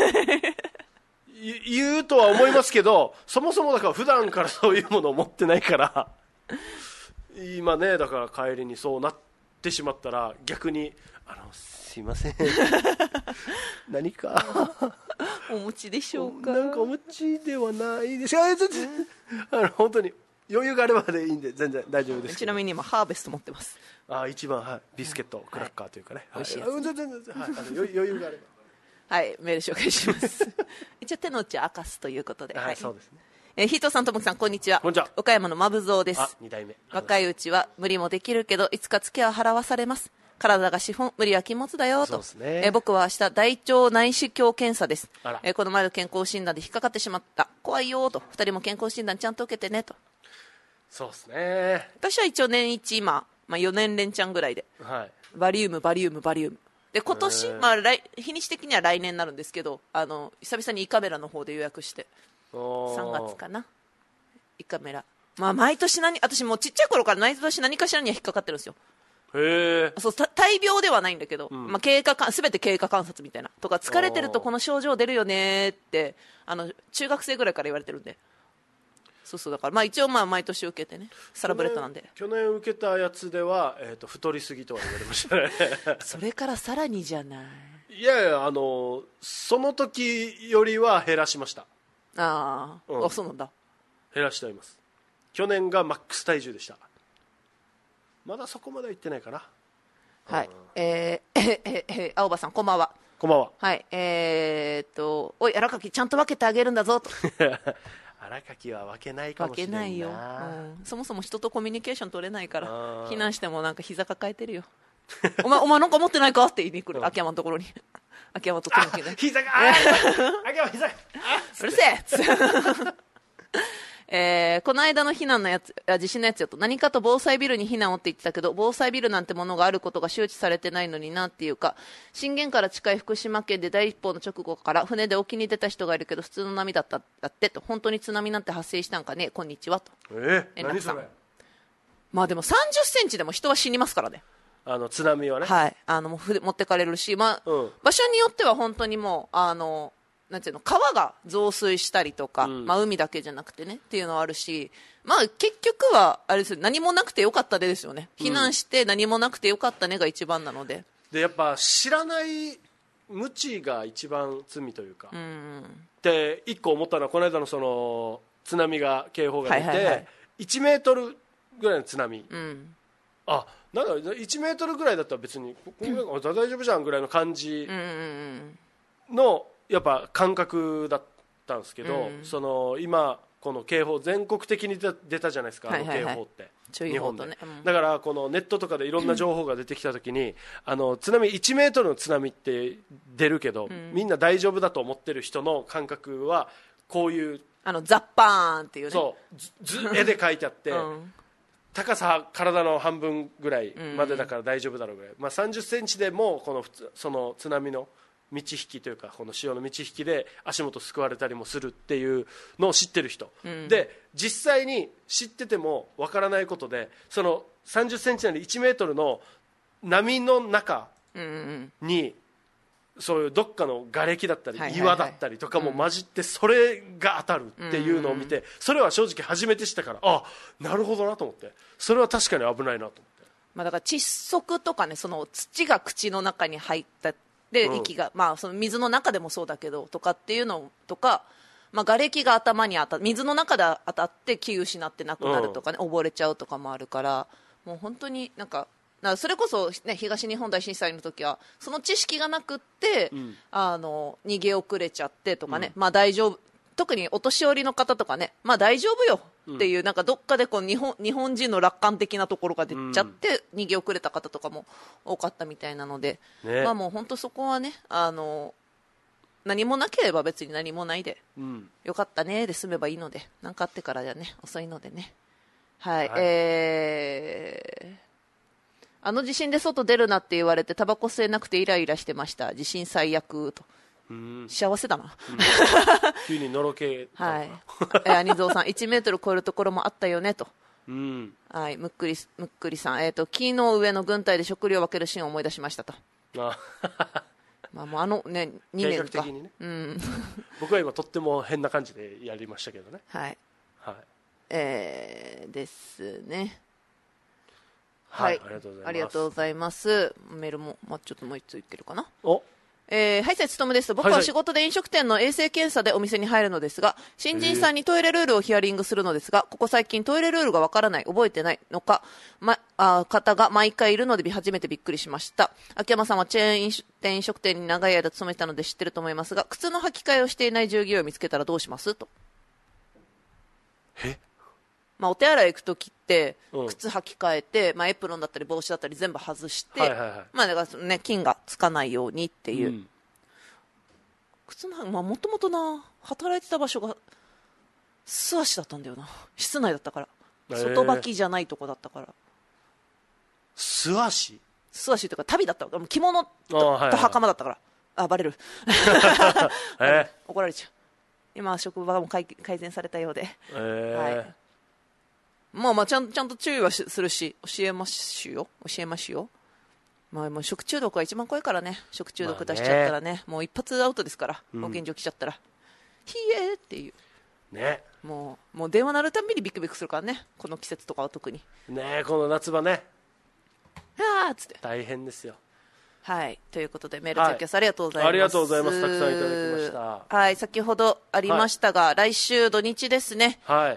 言うとは思いますけど、そもそもだから普段からそういうものを持ってないから今ね、だから帰りにそうなってしまったら逆にすいません何かお持ちでしょうか。 なんかお持ちではないですよ。本当に余裕があればでいいんで全然大丈夫です。 ちなみに今ハーベスト持ってます。 一番、はい、ビスケット、クラッカーというかね、 美味しいやつ、 はい、全然、はい、余裕があればはい、メール紹介します一応手の内を明かすということで、 はい、そうですね。ヒートさんともきさんこんにちは。 こんにちは。 岡山のまぶぞうです。 2代目。 若いうちは無理もできるけどいつかツケは払わされます。体が資本、無理は禁物だよと。 そうですね。 僕は明日大腸内視鏡検査です。 あら。 この前の健康診断で引っかかってしまった。怖いよと。2人も健康診断ちゃんと受けてねと。 そうですね。 私は一応年一今、4年連チャンぐらいで、 はい、 バリウムで今年、日にち的には来年になるんですけど、久々に胃カメラの方で予約して3月かな、胃カメラ、毎年私もうちっちゃい頃から毎年何かしらには引っかかってるんですよ。 へそう、大病ではないんだけど、全て経過観察みたいなとか、疲れてるとこの症状出るよねって中学生ぐらいから言われてるんで、そうだから一応毎年受けてね、サラブレッドなんで。 去年受けたやつでは、太りすぎとは言われましたねそれからさらにじゃない。 いやいやその時よりは減らしました。 そうなんだ。 減らしてあります。去年がマックス体重でした。まだそこまではいってないかな。 はい。青葉さんこんばんは。 こんばんは。 はい。おい荒垣ちゃんと分けてあげるんだぞと荒垣は分けないかもしれないな。 分けないよ、そもそも人とコミュニケーション取れないから、避難してもなんか膝抱えてるよお前なんか持ってないかって言いに来る、秋山のところに秋山と手のひら膝が秋山膝うるせえこの間の避難のやつ、地震のやつよと、何かと防災ビルに避難をって言ってたけど、防災ビルなんてものがあることが周知されてないのになっていうか、震源から近い福島県で第一報の直後から船で沖に出た人がいるけど普通の波だったってと、本当に津波なんて発生したんかね、こんにちはと。 何それ。 でも30センチでも人は死にますからね、 津波はね。 はい、もう持ってかれるし、場所によっては本当にもうなんていうの、川が増水したりとか、海だけじゃなくてねっていうのはあるし、結局はあれですよ、何もなくてよかったねですよね。避難して何もなくてよかったねが一番なので。 でやっぱ知らない無知が一番罪というか。で一個思ったのはこの間のその津波が警報が出て、1メートルぐらいの津波。なんか1メートルぐらいだったら別に大丈夫じゃんぐらいの感じのやっぱ感覚だったんですけど、今この警報全国的に出たじゃないですか、警報って日本で、だからこのネットとかでいろんな情報が出てきた時に、津波1メートルの津波って出るけど、みんな大丈夫だと思ってる人の感覚はこういうザッパーンっていうね、 そう絵で書いてあって、高さ体の半分ぐらいまでだから大丈夫だろうぐらい、30センチでもその津波の道引きというかこの潮の満ち引きで足元すくわれたりもするっていうのを知ってる人、で実際に知っててもわからないことで、その30センチなり1メートルの波の中に、そういうどっかの瓦礫だったり岩だったりとかも混じってそれが当たるっていうのを見て、それは正直初めて知ったから、なるほどなと思って、それは確かに危ないなと思って、 だから窒息とかね、その土が口の中に入ったで息が、その水の中でもそうだけどとかっていうのとか、瓦礫が頭に当たって水の中で当たって気を失って亡くなるとかね、溺れちゃうとかもあるから、もう本当にそれこそ、ね、東日本大震災の時はその知識がなくって、逃げ遅れちゃってとかね、大丈夫、特にお年寄りの方とかね、大丈夫よっていう、どっかで日本人の楽観的なところが出ちゃって、逃げ遅れた方とかも多かったみたいなので、もう本当そこはね、何もなければ別に何もないで、よかったねで済めばいいので、何かあってからじゃね遅いのでね、 はい、あの地震で外出るなって言われてタバコ吸えなくてイライラしてました。地震最悪と。幸せだな、 急にのろけた。 はい。兄蔵さん1メートル超えるところもあったよねと。はい、むっくりさん、木の上の軍隊で食料を分けるシーンを思い出しましたと。まあもうね2年か計画的にね、僕は今とっても変な感じでやりましたけどね。 はい、 はい、 ですね。 はい、 ありがとうございます。メールも、ちょっともう一つ言ってるかな。 おはい、つとむです。僕は仕事で飲食店の衛生検査でお店に入るのですが、新人さんにトイレルールをヒアリングするのですが、ここ最近トイレルールがわからない、覚えてないのか、方が毎回いるので初めてびっくりしました。秋山さんはチェーン飲食店に長い間勤めてたので知ってると思いますが、靴の履き替えをしていない従業員を見つけたらどうしますと。お手洗い行くときって、靴履き替えて、エプロンだったり帽子だったり全部外して、だからね、菌がつかないようにっていう。靴のもともとな、働いてた場所が素足だったんだよな。室内だったから。外履きじゃないとこだったから。 素足というか旅だったから。着物と袴だったから。バレる。怒られちゃう。今職場も改善されたようで。はい。ちゃんと注意はするし、教えますよ。もう食中毒は一番怖いからね。食中毒出しちゃったらね、もう一発アウトですから。保健所来ちゃったら。ひえーっていう。 ね。 もう電話鳴るたびにビクビクするからね。この季節とかは特に。 ね、この夏場ね。 っつって。 大変ですよ。 はい。ということで、メールツイキャスありがとうございます。 ありがとうございます。たくさんいただきました。 はい。先ほどありましたが、来週土日ですね。はい。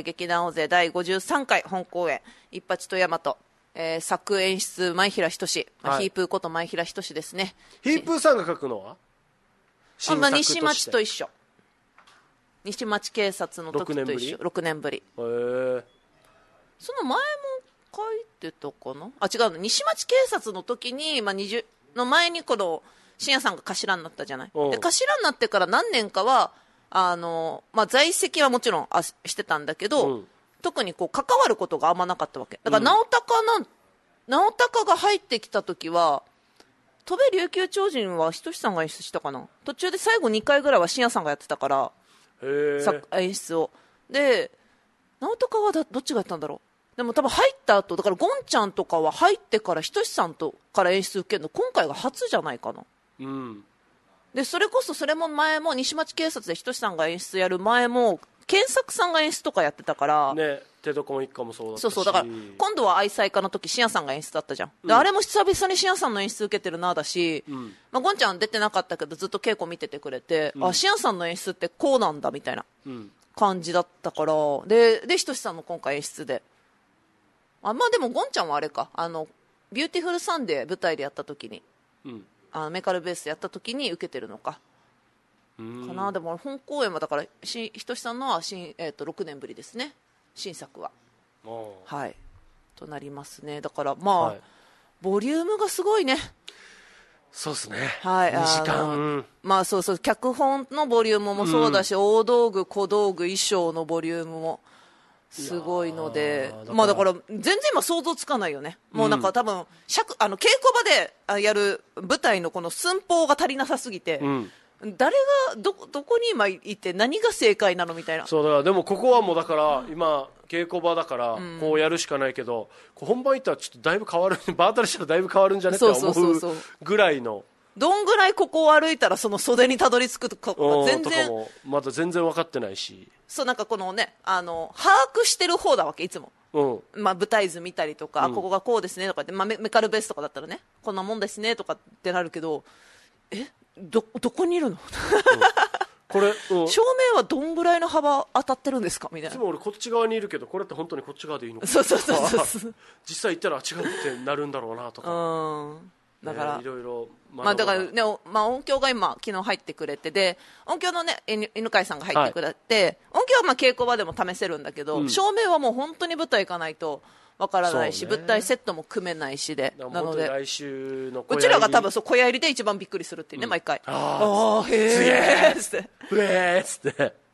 劇団大勢第53回本公演、一八と大和。作演出、前平仁。ヒープーこと前平仁ですね。 ヒープーさんが書くのは西町と一緒。西町警察の時と一緒。6年ぶり。その前も書いてたかな。違うの。西町警察の時に、20の前にこの深夜さんが頭になったじゃない。で、頭になってから何年かは在籍はもちろんしてたんだけど、特に関わることがあんまなかったわけだから。直高が入ってきた時は、戸部琉球超人は仁さんが演出したかな。途中で最後2回ぐらいは深夜さんがやってたから、演出を。で、直高はどっちがやったんだろう。でも多分入った後だから、ゴンちゃんとかは入ってから仁さんから演出受けるの今回が初じゃないかな。でそれも前も西町警察で仁さんが演出やる前も健作さんが演出とかやってたからね。テドコン一家もそうだったし。 そうだから今度は愛妻家の時深夜さんが演出だったじゃん。であれも久々に深夜さんの演出受けてるなだし、ゴンちゃん出てなかったけどずっと稽古見ててくれて、深夜さんの演出ってこうなんだみたいな感じだったから、で仁さんの今回演出で、でもゴンちゃんはあれか、ビューティフルサンデー舞台でやった時に、メカルベースやった時に受けてるのかな。でも本公演はだから仁さんのは6年ぶりですね、新作は。はいとなりますね。だからボリュームがすごいね。 そうですね。 はい。 2時間。 そう脚本のボリュームもそうだし、大道具小道具衣装のボリュームもすごいので、だから全然今想像つかないよね。もうなんか多分稽古場でやる舞台のこの寸法が足りなさすぎて、誰がどこに今いて何が正解なのみたいな。 そうだから、でもここはもうだから今稽古場だからこうやるしかないけど、本番行ったらちょっとだいぶ変わる、場当たりしたらだいぶ変わるんじゃねって思うぐらいの。 どんぐらいここを歩いたらその袖にたどり着くとか全然とかもまだ全然分かってないし。 そうなんかこのね把握してる方だわけいつも。舞台図見たりとか、ここがこうですねとかって、メカルベースとかだったらねこんなもんですねとかってなるけど、どこにいるのこれ、 照明はどんぐらいの幅当たってるんですかみたいな。 いつも俺こっち側にいるけど、これって本当にこっち側でいいのか。 そう実際行ったら違うってなるんだろうなとか。 だから、 いろいろだからね、音響が今昨日入ってくれて、で音響のね犬飼さんが入ってくれて、音響は稽古場でも試せるんだけど、照明はもう本当に舞台行かないとわからないし、舞台セットも組めないしで、なので来週のうちらが多分小屋入りで一番びっくりするっていうね、毎回。へーってうえーっつって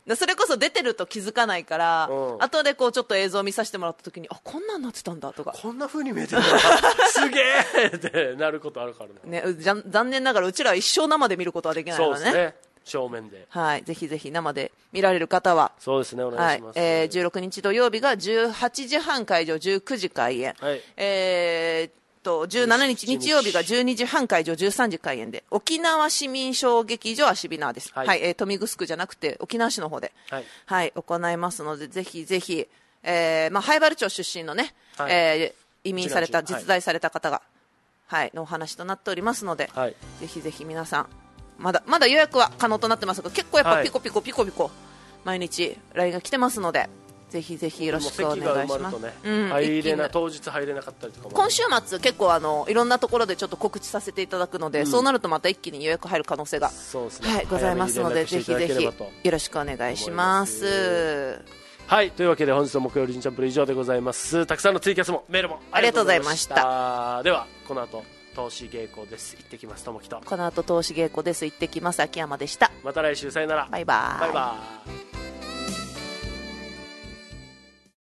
でそれこそ出てると気づかないから、後でこうちょっと映像を見させてもらった時に、あ、こんなんなってたんだとか、 こんな風に見えてるんだすげえってなることあるからね。 残念ながらうちらは一生生で見ることはできないからね。 そうですね、正面で。 はい、ぜひぜひ生で見られる方は、 そうですね、お願いします。 16日土曜日が18時半会場、19時開演。はい、17日日曜日が12時半会場、13時開演で、沖縄市民小劇場アシビナーです。はい、豊見城じゃなくて沖縄市の方で、はい、行いますので、ぜひぜひ、灰原町出身のね、移民された、実在された方が、のお話となっておりますので、ぜひぜひ皆さん、まだ予約は可能となってますが、結構やっぱピコピコ毎日 LINE が来てますので、ぜひぜひよろしくお願いします。 当日入れなかったりとかも、 今週末結構いろんなところでちょっと告知させていただくので、そうなるとまた一気に予約入る可能性が、ございますので、ぜひぜひよろしくお願いします。 はい、というわけで本日の木曜リンチャンプル以上でございます。たくさんのツイキャスもメールもありがとうございました。ではこの後投資稽古です。行ってきます。ともきと。 この後投資稽古です。行ってきます。秋山でした。 また来週、さよなら。 バイバイ。 バイバイ。